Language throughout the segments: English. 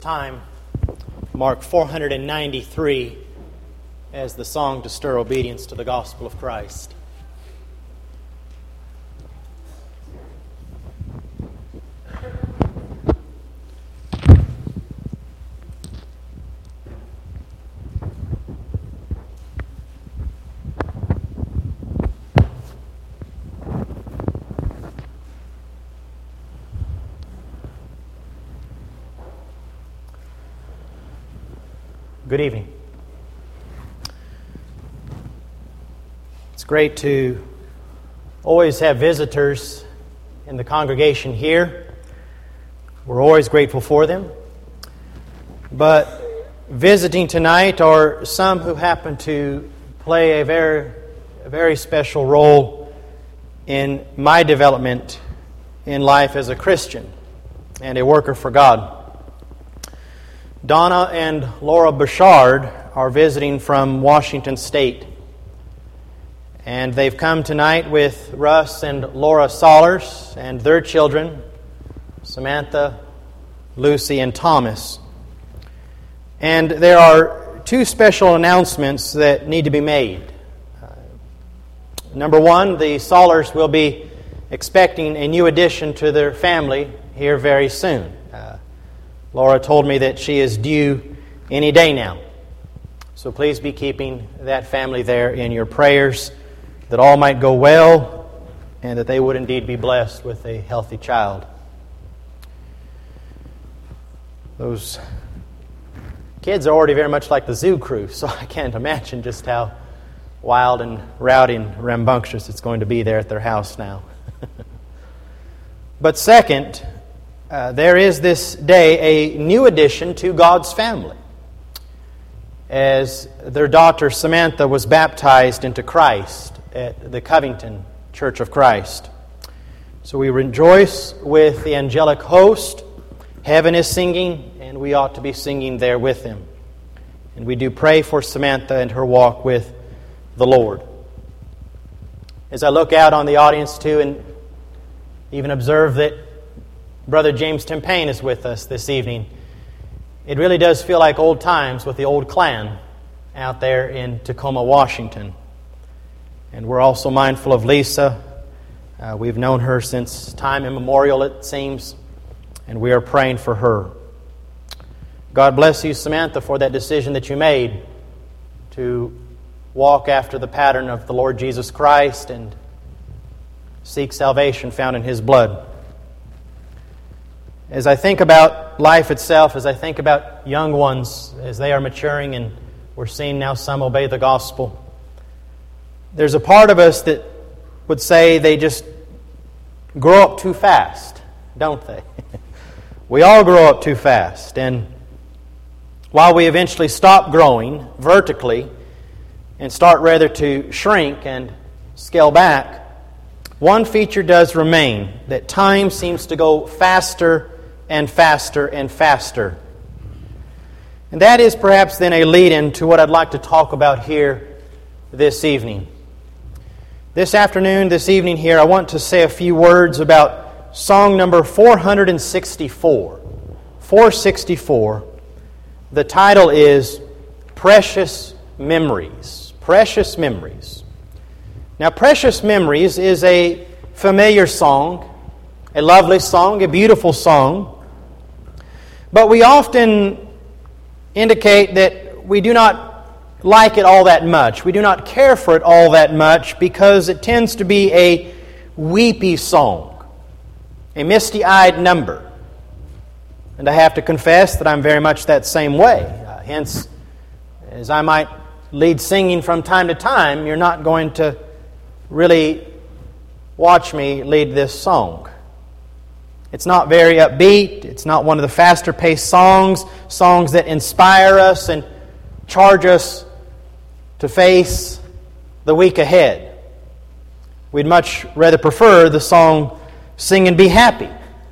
Time, mark 493 as the song to stir obedience to the gospel of Christ. Good evening. It's great to always have visitors in the congregation here. We're always grateful for them. But visiting tonight are some who happen to play a very special role in my development in life as a Christian and a worker for God. Donna and Laura Bouchard are visiting from Washington State. And they've come tonight with Russ and Laura Solers and their children, Samantha, Lucy, and Thomas. And there are two special announcements that need to be made. Number one, the Solers will be expecting a new addition to their family here very soon. Laura told me that she is due any day now. So please be keeping that family there in your prayers, that all might go well and that they would indeed be blessed with a healthy child. Those kids are already very much like the zoo crew, so I can't imagine just how wild and rowdy and rambunctious it's going to be there at their house now. But second, there is this day a new addition to God's family, as their daughter Samantha was baptized into Christ at the Covington Church of Christ. So we rejoice with the angelic host. Heaven is singing, and we ought to be singing there with them. And we do pray for Samantha and her walk with the Lord. As I look out on the audience too, and even observe that Brother James Timpain is with us this evening, it really does feel like old times with the old clan out there in Tacoma, Washington. And we're also mindful of Lisa. We've known her since time immemorial, it seems, and we are praying for her. God bless you, Samantha, for that decision that you made to walk after the pattern of the Lord Jesus Christ and seek salvation found in His blood. As I think about life itself, as I think about young ones as they are maturing, and we're seeing now some obey the gospel, there's a part of us that would say they just grow up too fast, don't they? We all grow up too fast, and while we eventually stop growing vertically and start rather to shrink and scale back, one feature does remain, that time seems to go faster and faster and faster. And that is perhaps then a lead-in to what I'd like to talk about here this evening. This afternoon, this evening here, I want to say a few words about song number 464. 464. The title is Precious Memories. Precious Memories. Now, Precious Memories is a familiar song, a lovely song, a beautiful song. But we often indicate that we do not like it all that much. We do not care for it all that much because it tends to be a weepy song, a misty-eyed number. And I have to confess that I'm very much that same way. Hence, as I might lead singing from time to time, you're not going to really watch me lead this song. It's not very upbeat. It's not one of the faster-paced songs that inspire us and charge us to face the week ahead. We'd much rather prefer the song Sing and Be Happy.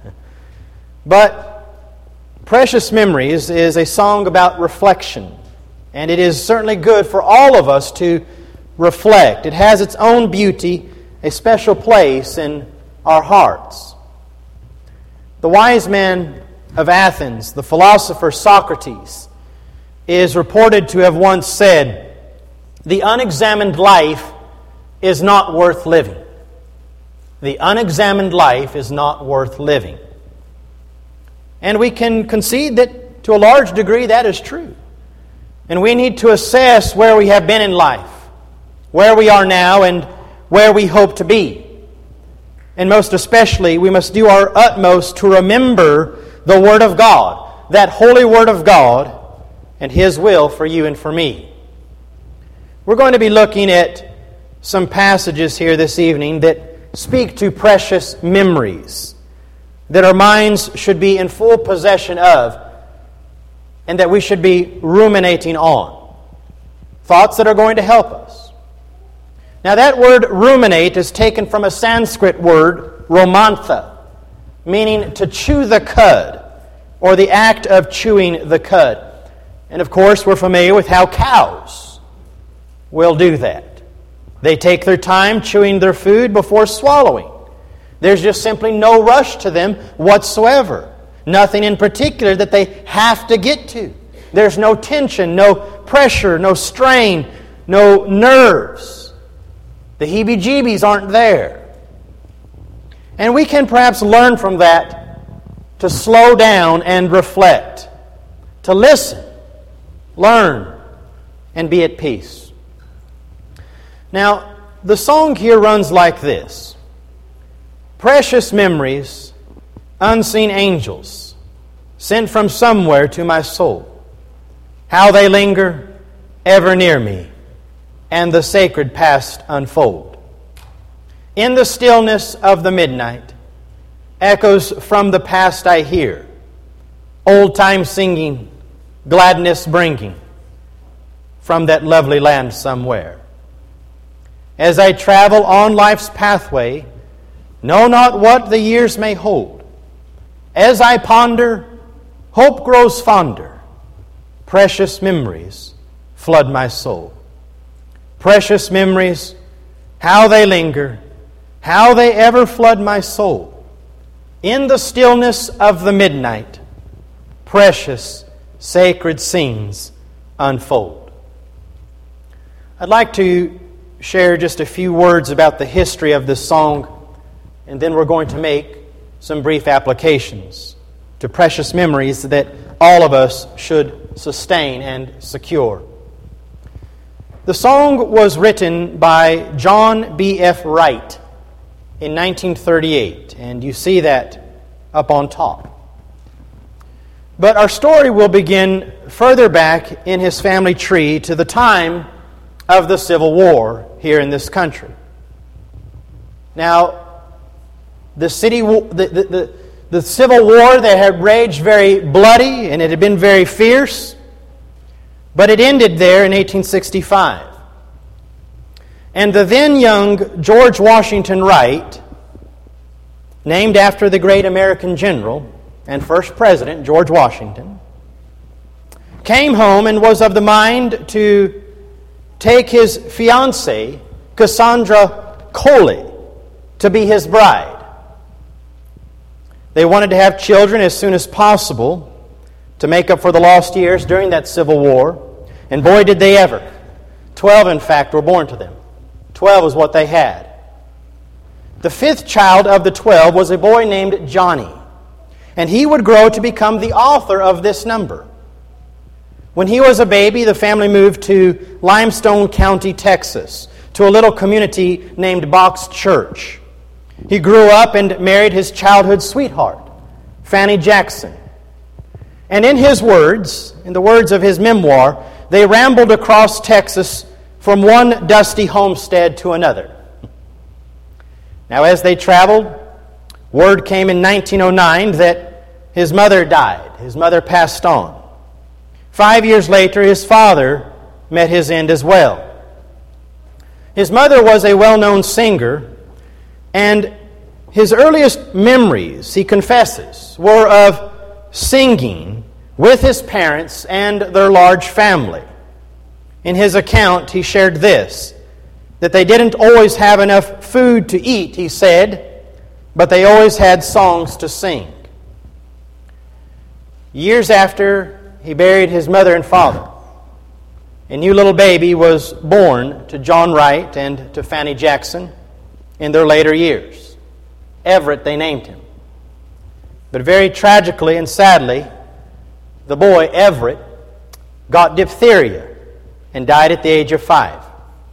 But Precious Memories is a song about reflection, and it is certainly good for all of us to reflect. It has its own beauty, a special place in our hearts. The wise man of Athens, the philosopher Socrates, is reported to have once said, "The unexamined life is not worth living." The unexamined life is not worth living. And we can concede that to a large degree that is true. And we need to assess where we have been in life, where we are now, and where we hope to be. And most especially, we must do our utmost to remember the Word of God, that holy Word of God, and His will for you and for me. We're going to be looking at some passages here this evening that speak to precious memories that our minds should be in full possession of and that we should be ruminating on. Thoughts that are going to help us. Now that word ruminate is taken from a Sanskrit word, romantha, meaning to chew the cud, or the act of chewing the cud. And of course, we're familiar with how cows will do that. They take their time chewing their food before swallowing. There's just simply no rush to them whatsoever. Nothing in particular that they have to get to. There's no tension, no pressure, no strain, no nerves. The heebie-jeebies aren't there. And we can perhaps learn from that to slow down and reflect, to listen, learn, and be at peace. Now, the song here runs like this. Precious memories, unseen angels, sent from somewhere to my soul. How they linger, ever near me, and the sacred past unfold. In the stillness of the midnight, echoes from the past I hear, old time singing, gladness bringing, from that lovely land somewhere. As I travel on life's pathway, know not what the years may hold. As I ponder, hope grows fonder. Precious memories flood my soul. Precious memories, how they linger, how they ever flood my soul. In the stillness of the midnight, precious, sacred scenes unfold. I'd like to share just a few words about the history of this song, and then we're going to make some brief applications to precious memories that all of us should sustain and secure. The song was written by John B.F. Wright in 1938, and you see that up on top. But our story will begin further back in his family tree to the time of the Civil War here in this country. Now, the Civil War that had raged very bloody and it had been very fierce, but it ended there in 1865. And the then young George Washington Wright, named after the great American general and first president, George Washington, came home and was of the mind to take his fiancée, Cassandra Coley, to be his bride. They wanted to have children as soon as possible to make up for the lost years during that Civil War. And boy, did they ever. 12, in fact, were born to them. 12 is what they had. The fifth child of the 12 was a boy named Johnny. And he would grow to become the author of this number. When he was a baby, the family moved to Limestone County, Texas, to a little community named Box Church. He grew up and married his childhood sweetheart, Fanny Jackson. And in his words, in the words of his memoir, they rambled across Texas from one dusty homestead to another. Now, as they traveled, word came in 1909 that his mother died. His mother passed on. 5 years later, his father met his end as well. His mother was a well-known singer, and his earliest memories, he confesses, were of singing with his parents and their large family. In his account, he shared this, that they didn't always have enough food to eat, he said, but they always had songs to sing. Years after he buried his mother and father, a new little baby was born to John Wright and to Fanny Jackson in their later years. Everett, they named him. But very tragically and sadly, the boy, Everett, got diphtheria and died at the age of 5.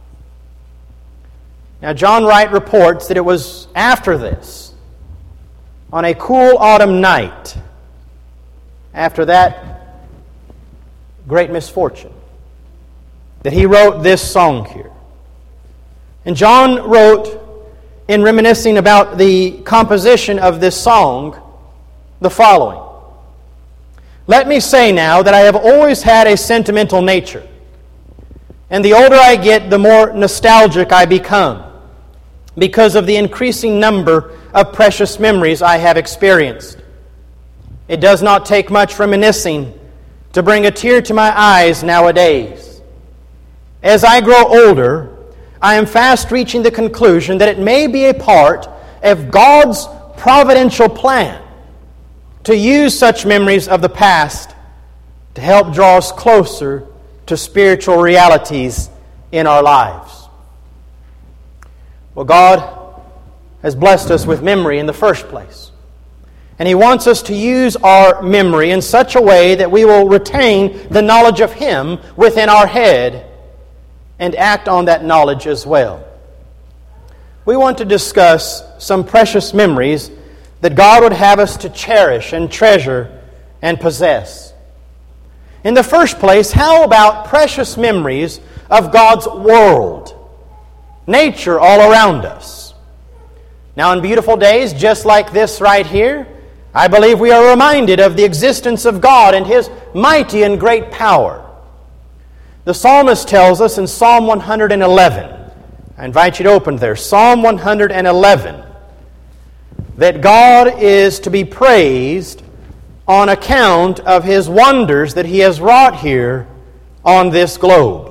Now, John Wright reports that it was after this, on a cool autumn night, after that great misfortune, that he wrote this song here. And John wrote, in reminiscing about the composition of this song, the following: "Let me say now that I have always had a sentimental nature, and the older I get, the more nostalgic I become, because of the increasing number of precious memories I have experienced. It does not take much reminiscing to bring a tear to my eyes nowadays. As I grow older, I am fast reaching the conclusion that it may be a part of God's providential plan to use such memories of the past to help draw us closer to spiritual realities in our lives." Well, God has blessed us with memory in the first place. And He wants us to use our memory in such a way that we will retain the knowledge of Him within our head and act on that knowledge as well. We want to discuss some precious memories that God would have us to cherish and treasure and possess. In the first place, how about precious memories of God's world, nature all around us? Now, on beautiful days just like this right here, I believe we are reminded of the existence of God and His mighty and great power. The psalmist tells us in Psalm 111, I invite you to open there, Psalm 111, that God is to be praised on account of His wonders that He has wrought here on this globe.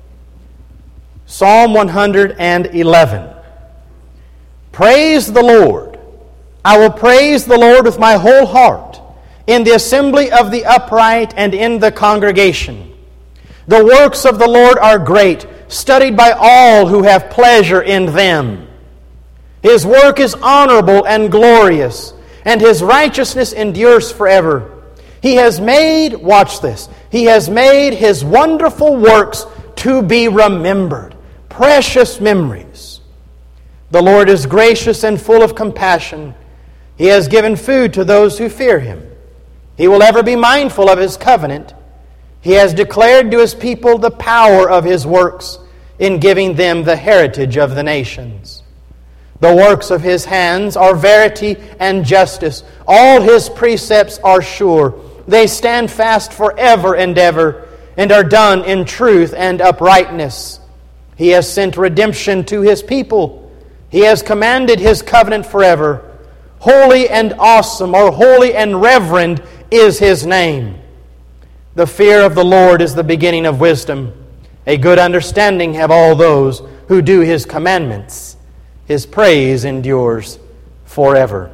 Psalm 111. "Praise the Lord. I will praise the Lord with my whole heart, in the assembly of the upright and in the congregation. The works of the Lord are great, studied by all who have pleasure in them. His work is honorable and glorious, and His righteousness endures forever. He has made," watch this, "He has made His wonderful works to be remembered." Precious memories. "The Lord is gracious and full of compassion. He has given food to those who fear Him. He will ever be mindful of His covenant. He has declared to His people the power of His works in giving them the heritage of the nations. The works of His hands are verity and justice. All His precepts are sure. They stand fast forever and ever, and are done in truth and uprightness. He has sent redemption to His people. He has commanded His covenant forever. Holy and awesome, or holy and reverend, is His name. The fear of the Lord is the beginning of wisdom. A good understanding have all those who do His commandments. His praise endures forever."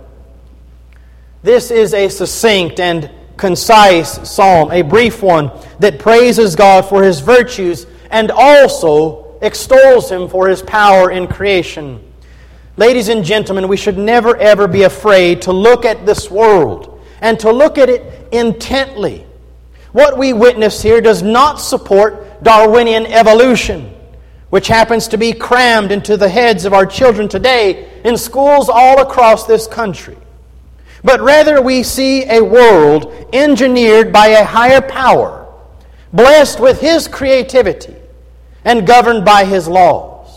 This is a succinct and concise psalm, a brief one that praises God for His virtues and also extols Him for His power in creation. Ladies and gentlemen, we should never ever be afraid to look at this world and to look at it intently. What we witness here does not support Darwinian evolution, which happens to be crammed into the heads of our children today in schools all across this country. But rather we see a world engineered by a higher power, blessed with His creativity, and governed by His laws.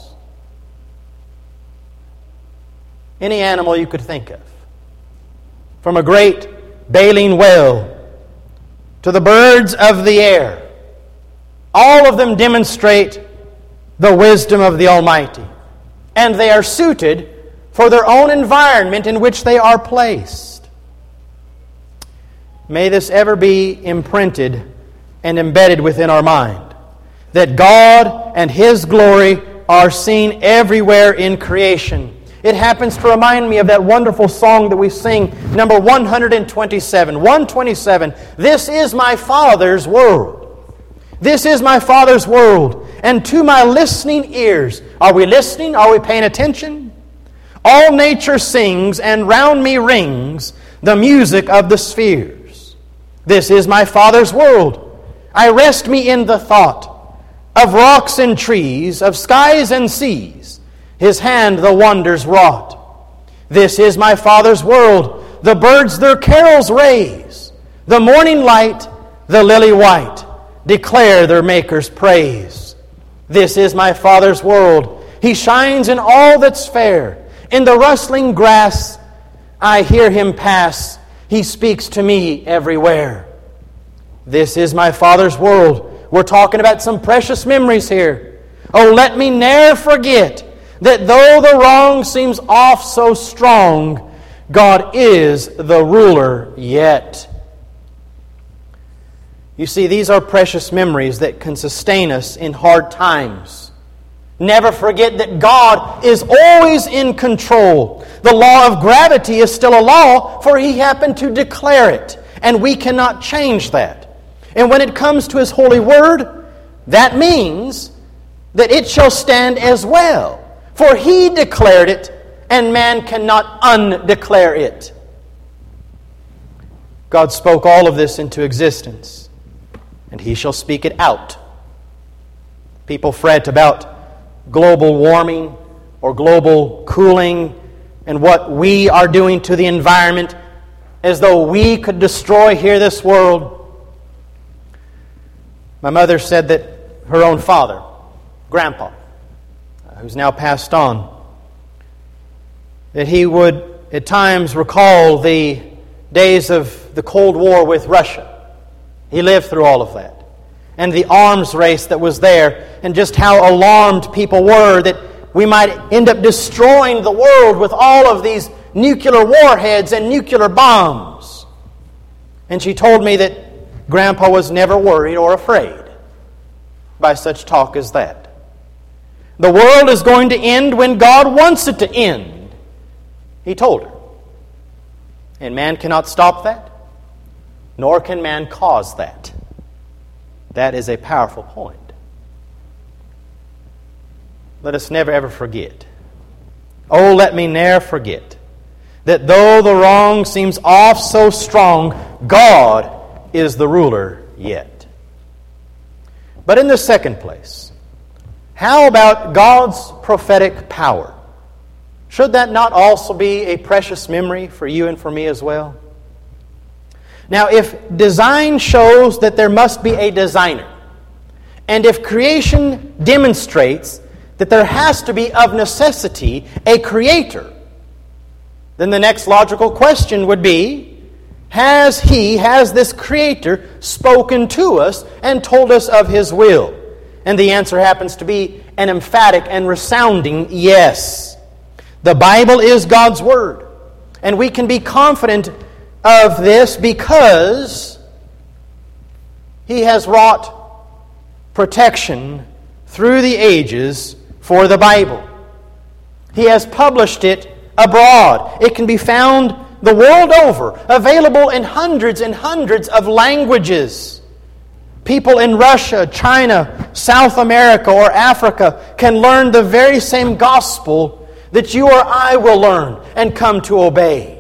Any animal you could think of, from a great baleen whale to the birds of the air, all of them demonstrate the wisdom of the Almighty, and they are suited for their own environment in which they are placed. May this ever be imprinted and embedded within our mind, that God and His glory are seen everywhere in creation, It happens to remind me of that wonderful song that we sing, number 127. 127, "This is my Father's world. This is my Father's world, and to my listening ears." Are we listening? Are we paying attention? "All nature sings, and round me rings the music of the spheres. This is my Father's world. I rest me in the thought of rocks and trees, of skies and seas. His hand the wonders wrought. This is my Father's world. The birds their carols raise. The morning light, the lily white, declare their Maker's praise. This is my Father's world. He shines in all that's fair. In the rustling grass, I hear Him pass. He speaks to me everywhere. This is my Father's world." We're talking about some precious memories here. "Oh, let me ne'er forget that though the wrong seems oft so strong, God is the ruler yet." You see, these are precious memories that can sustain us in hard times. Never forget that God is always in control. The law of gravity is still a law, for He happened to declare it, and we cannot change that. And when it comes to His holy word, that means that it shall stand as well. For He declared it, and man cannot undeclare it. God spoke all of this into existence, and He shall speak it out. People fret about global warming or global cooling and what we are doing to the environment as though we could destroy here this world. My mother said that her own father, Grandpa, who's now passed on, that he would at times recall the days of the Cold War with Russia. He lived through all of that. And the arms race that was there, and just how alarmed people were that we might end up destroying the world with all of these nuclear warheads and nuclear bombs. And she told me that Grandpa was never worried or afraid by such talk as that. The world is going to end when God wants it to end, he told her. And man cannot stop that, nor can man cause that. That is a powerful point. Let us never ever forget. Oh, let me ne'er forget that though the wrong seems oft so strong, God is the ruler yet. But in the second place, how about God's prophetic power? Should that not also be a precious memory for you and for me as well? Now, if design shows that there must be a designer, and if creation demonstrates that there has to be of necessity a creator, then the next logical question would be, has this creator spoken to us and told us of his will? And the answer happens to be an emphatic and resounding yes. The Bible is God's Word, and we can be confident of this because He has wrought protection through the ages for the Bible. He has published it abroad. It can be found the world over, available in hundreds and hundreds of languages. People in Russia, China, South America, or Africa can learn the very same gospel that you or I will learn and come to obey.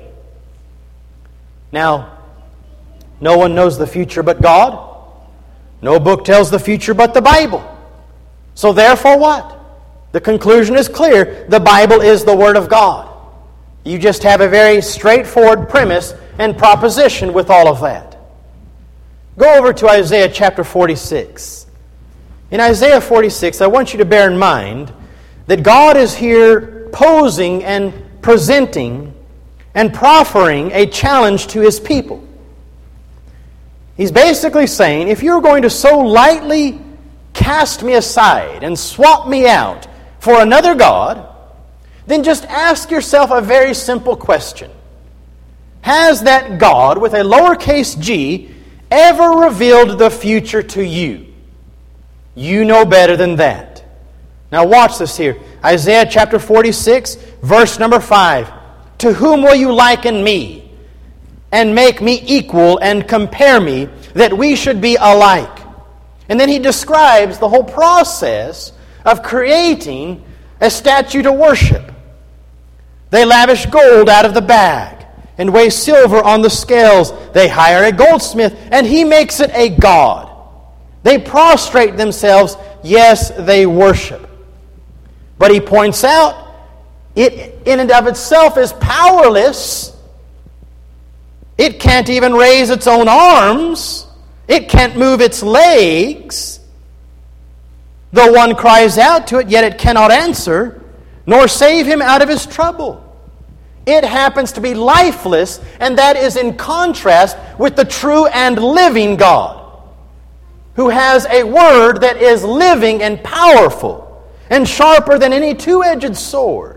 Now, no one knows the future but God. No book tells the future but the Bible. So therefore what? The conclusion is clear. The Bible is the Word of God. You just have a very straightforward premise and proposition with all of that. Go over to Isaiah chapter 46. In Isaiah 46, I want you to bear in mind that God is here posing and presenting and proffering a challenge to His people. He's basically saying, if you're going to so lightly cast me aside and swap me out for another God, then just ask yourself a very simple question. Has that God, with a lowercase g, ever revealed the future to you? You know better than that. Now watch this here. Isaiah chapter 46, verse number 5. To whom will you liken me, and make me equal, and compare me, that we should be alike? And then he describes the whole process of creating a statue to worship. They lavish gold out of the bag and weigh silver on the scales. They hire a goldsmith, and he makes it a god. They prostrate themselves. Yes, they worship. But he points out, it in and of itself is powerless. It can't even raise its own arms. It can't move its legs. Though one cries out to it, yet it cannot answer, nor save him out of his trouble. It happens to be lifeless, and that is in contrast with the true and living God, who has a word that is living and powerful, and sharper than any two-edged sword.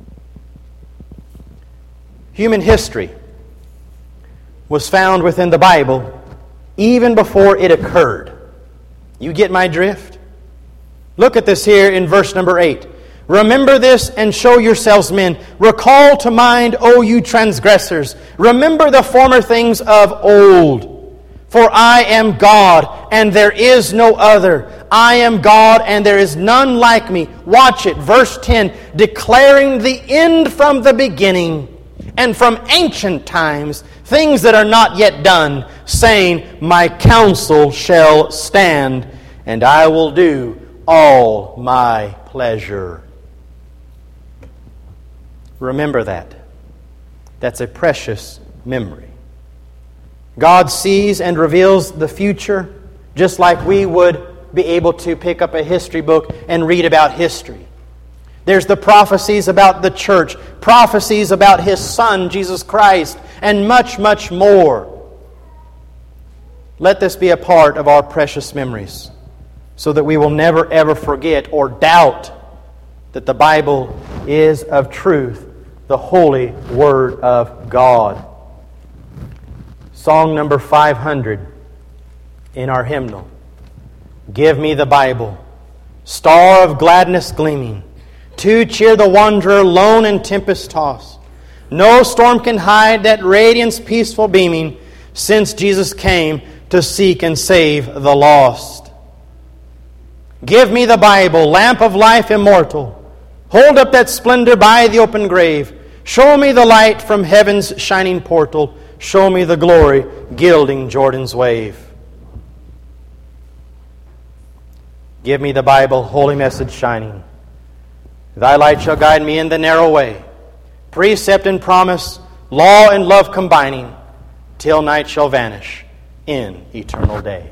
Human history was found within the Bible even before it occurred. You get my drift? Look at this here in verse number 8. Remember this and show yourselves men. Recall to mind, O you transgressors. Remember the former things of old. For I am God, and there is no other. I am God, and there is none like me. Watch it, verse 10. Declaring the end from the beginning, and from ancient times, things that are not yet done, saying, my counsel shall stand, and I will do all my pleasure. Remember that. That's a precious memory. God sees and reveals the future just like we would be able to pick up a history book and read about history. There's the prophecies about the church, prophecies about His Son, Jesus Christ, and much, much more. Let this be a part of our precious memories so that we will never, ever forget or doubt that the Bible is of truth, the holy Word of God. Song number 500 in our hymnal. Give me the Bible, star of gladness gleaming, to cheer the wanderer lone and tempest tossed. No storm can hide that radiance peaceful beaming, since Jesus came to seek and save the lost. Give me the Bible, lamp of life immortal. Hold up that splendor by the open grave. Show me the light from heaven's shining portal. Show me the glory gilding Jordan's wave. Give me the Bible, holy message shining. Thy light shall guide me in the narrow way. Precept and promise, law and love combining, till night shall vanish in eternal day.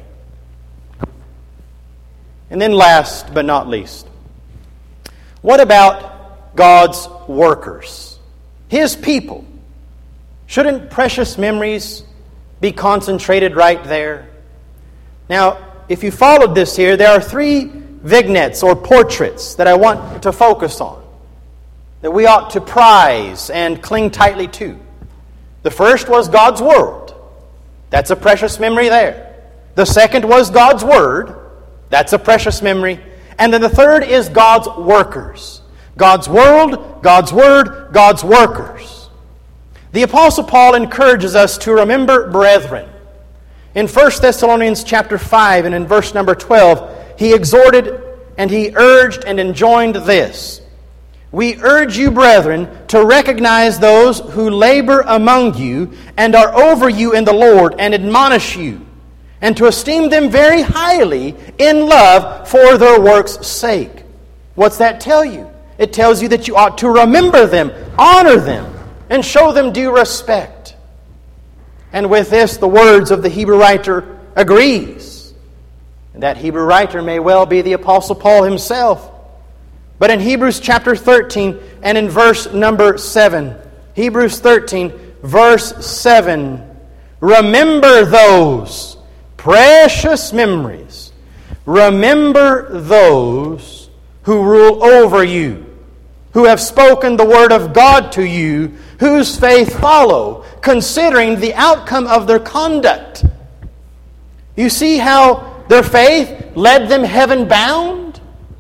And then last but not least, what about God's workers? His people. Shouldn't precious memories be concentrated right there? Now, if you followed this here, there are 3 vignettes or portraits that I want to focus on, that we ought to prize and cling tightly to. The first was God's world. That's a precious memory there. The second was God's Word. That's a precious memory. And then the third is God's workers. God's world, God's Word, God's workers. The Apostle Paul encourages us to remember brethren. In 1 Thessalonians chapter 5 and in verse number 12, he exhorted and he urged and enjoined this. We urge you, brethren, to recognize those who labor among you and are over you in the Lord and admonish you, and to esteem them very highly in love for their work's sake. What's that tell you? It tells you that you ought to remember them, honor them, and show them due respect. And with this, the words of the Hebrew writer agrees. And that Hebrew writer may well be the Apostle Paul himself. But in Hebrews chapter 13 and in verse number 7, Hebrews 13, verse 7, remember those precious memories. Remember those who rule over you, who have spoken the word of God to you, whose faith follow, considering the outcome of their conduct. You see how their faith led them heaven-bound?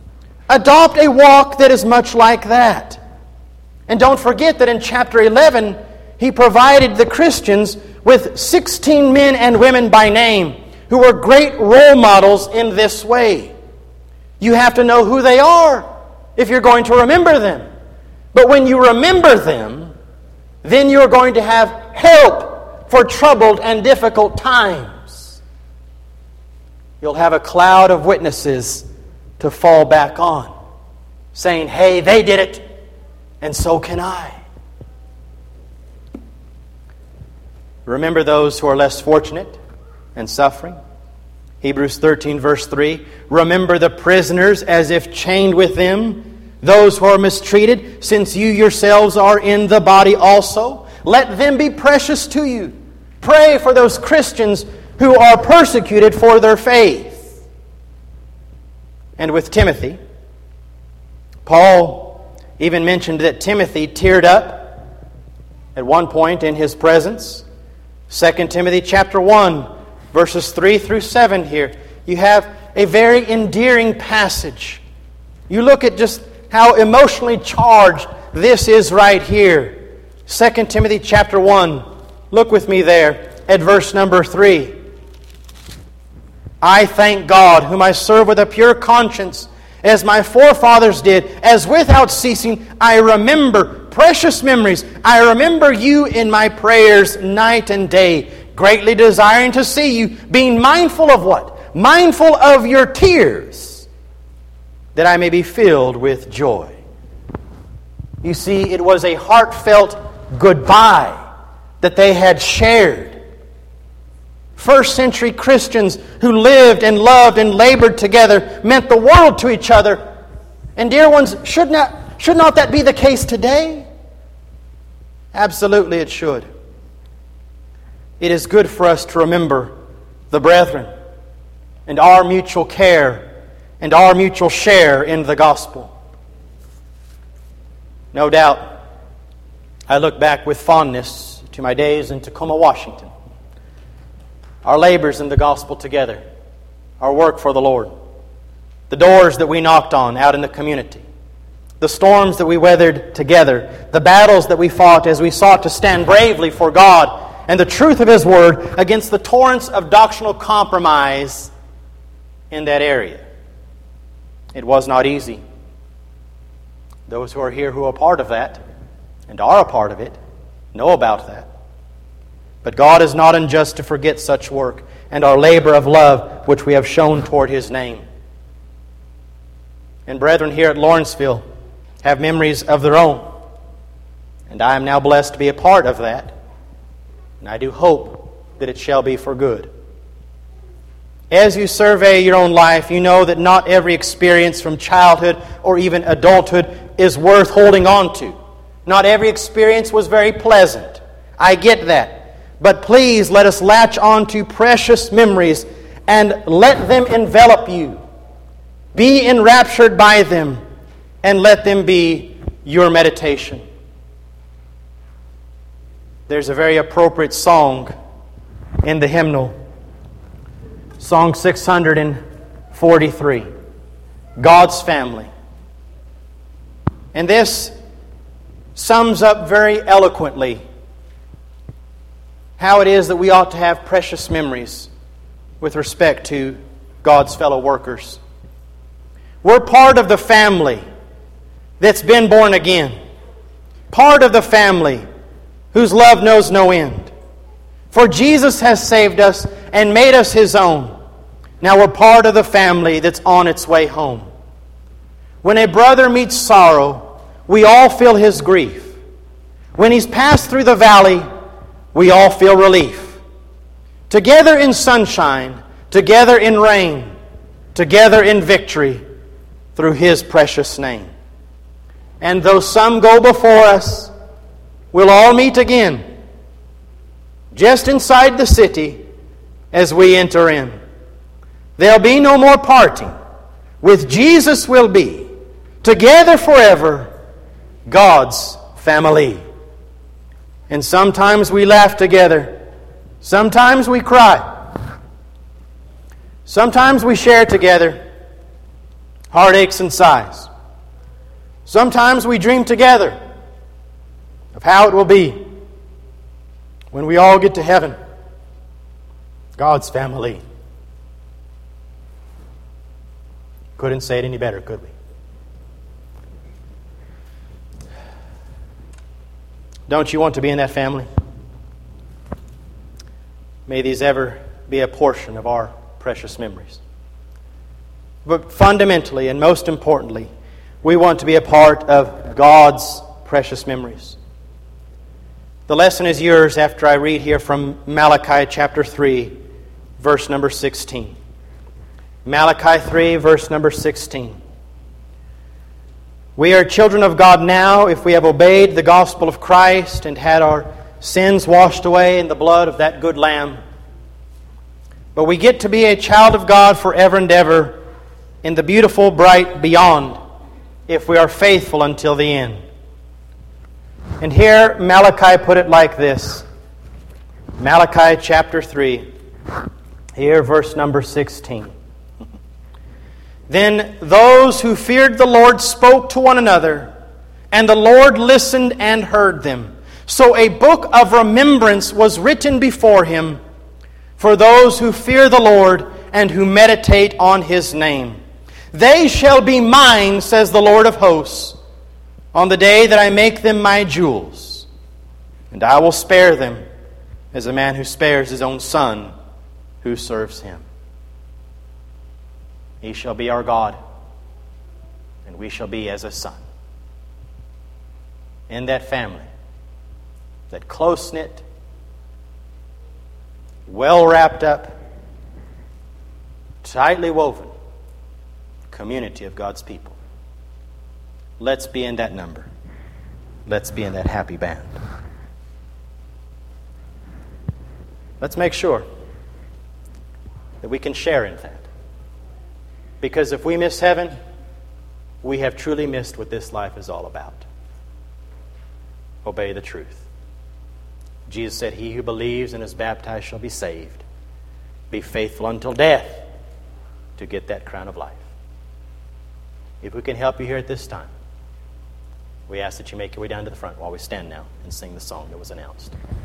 Adopt a walk that is much like that. And don't forget that in chapter 11, he provided the Christians with 16 men and women by name who were great role models in this way. You have to know who they are if you're going to remember them. But when you remember them, then you're going to have help for troubled and difficult times. You'll have a cloud of witnesses to fall back on, saying, hey, they did it, and so can I. Remember those who are less fortunate and suffering. Hebrews 13, verse 3, remember the prisoners as if chained with them, those who are mistreated, since you yourselves are in the body also. Let them be precious to you. Pray for those Christians who are persecuted for their faith. And with Timothy, Paul even mentioned that Timothy teared up at one point in his presence. 2 Timothy chapter 1, verses 3 through 7 here. You have a very endearing passage. You look at just how emotionally charged this is right here. 2 Timothy chapter 1. Look with me there at verse number 3. I thank God, whom I serve with a pure conscience, as my forefathers did, as without ceasing I remember precious memories. I remember you in my prayers night and day, greatly desiring to see you, being mindful of what? Mindful of your tears, that I may be filled with joy. You see, it was a heartfelt goodbye that they had shared. First century Christians who lived and loved and labored together meant the world to each other. And dear ones, should not that be the case today? Absolutely it should. It is good for us to remember the brethren and our mutual care and our mutual share in the gospel. No doubt, I look back with fondness to my days in Tacoma, Washington. Our labors in the gospel together, our work for the Lord, the doors that we knocked on out in the community, the storms that we weathered together, the battles that we fought as we sought to stand bravely for God and the truth of His Word against the torrents of doctrinal compromise in that area. It was not easy. Those who are here who are part of that and are a part of it know about that. But God is not unjust to forget such work and our labor of love which we have shown toward His name. And brethren here at Lawrenceville have memories of their own. And I am now blessed to be a part of that. And I do hope that it shall be for good. As you survey your own life, you know that not every experience from childhood or even adulthood is worth holding on to. Not every experience was very pleasant. I get that. But please let us latch on to precious memories and let them envelop you. Be enraptured by them and let them be your meditation. There's a very appropriate song in the hymnal. Song 643. God's Family. And this sums up very eloquently how it is that we ought to have precious memories with respect to God's fellow workers. We're part of the family that's been born again. Part of the family whose love knows no end. For Jesus has saved us and made us His own. Now we're part of the family that's on its way home. When a brother meets sorrow, we all feel his grief. When he's passed through the valley, we all feel relief. Together in sunshine, together in rain, together in victory, through His precious name. And though some go before us, we'll all meet again, just inside the city as we enter in. There'll be no more parting. With Jesus we'll be, together forever, God's family. And sometimes we laugh together. Sometimes we cry. Sometimes we share together. heartaches and sighs. Sometimes we dream together of how it will be when we all get to heaven, God's family. Couldn't say it any better, could we? Don't you want to be in that family? May these ever be a portion of our precious memories. But fundamentally and most importantly, we want to be a part of God's precious memories. The lesson is yours after I read here from Malachi chapter 3, verse number 16. Malachi 3, verse number 16. We are children of God now if we have obeyed the gospel of Christ and had our sins washed away in the blood of that good Lamb. But we get to be a child of God forever and ever in the beautiful, bright beyond if we are faithful until the end. And here Malachi put it like this. Malachi chapter 3, here verse number 16. Then those who feared the Lord spoke to one another, and the Lord listened and heard them. So a book of remembrance was written before him for those who fear the Lord and who meditate on his name. They shall be mine, says the Lord of hosts, on the day that I make them my jewels. And I will spare them as a man who spares his own son who serves him. He shall be our God, and we shall be as a son. In that family, that close-knit, well-wrapped up, tightly woven community of God's people. Let's be in that number. Let's be in that happy band. Let's make sure that we can share in that. Because if we miss heaven, we have truly missed what this life is all about. Obey the truth. Jesus said, he who believes and is baptized shall be saved. Be faithful until death to get that crown of life. If we can help you here at this time, we ask that you make your way down to the front while we stand now and sing the song that was announced.